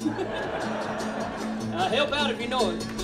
Help out if you know it.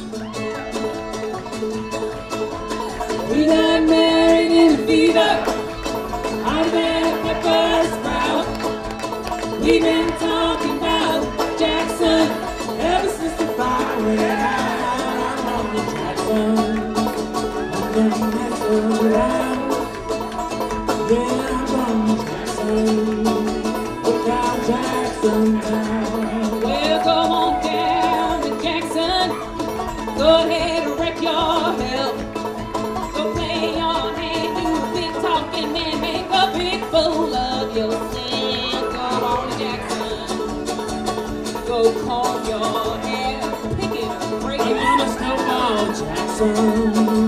We got married in a fever, hotter than a pepper sprout. We've been talking about Jackson ever since the fire went out. I'm on the Jackson, I'm gonna mess around. Yeah, I'm on the Jackson, look out Jackson town. Well, go on down to Jackson, go ahead and wreck your hell. Go play your hand, do big talking and make a big fool of yourself. Go on to Jackson, go comb your hair, pick it up, break it. I'm gonna snowball Jackson.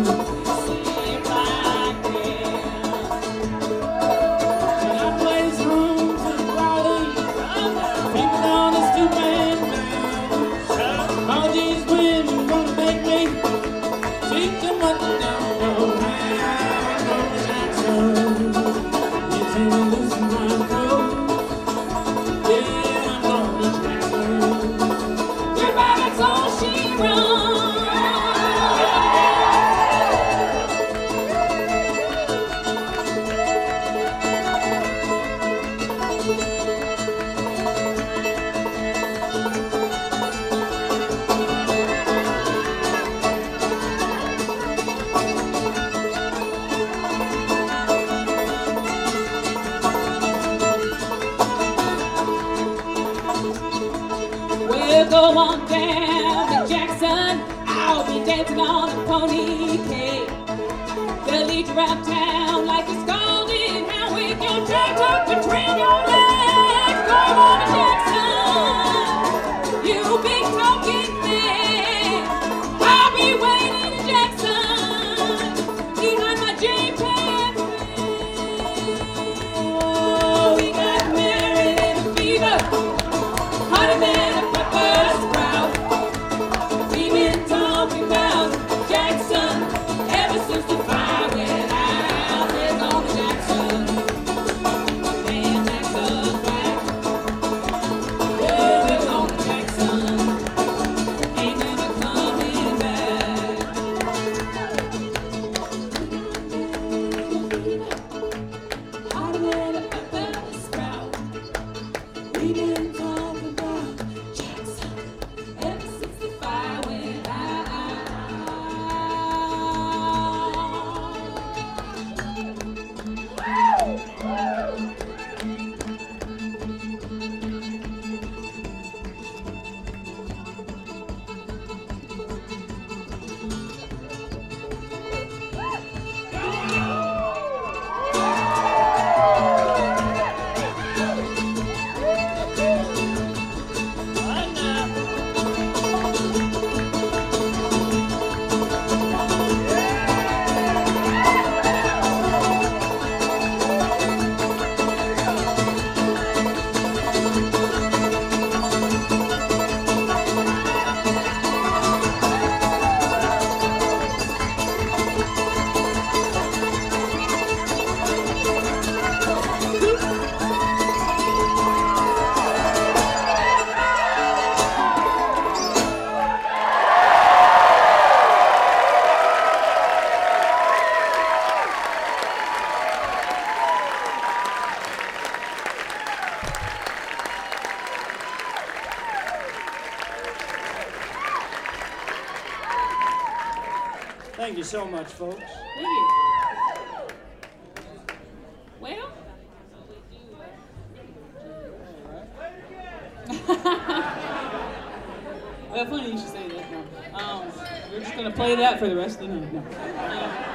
Go on down to Jackson, I'll be dancing on a pony cake. They'll lead you around town like a scalding hound with your tags up between your legs. Go on to Jackson, you big talking man. I'll be waiting in Jackson behind my J-Pan. Oh, we got married in a fever, hotter than a pepper sprout. We've been talking about Jackson ever since the fire went out. There's on the Jackson, damn Jackson back. Yeah, there's on the Jackson, ain't never coming back. Hotter than a pepper sprout. We've been talking about Jackson ever since the fire went out. Thank you so much, folks. Thank you. Well. Well, funny you should say that. No. We're just gonna play that for the rest of the night. No.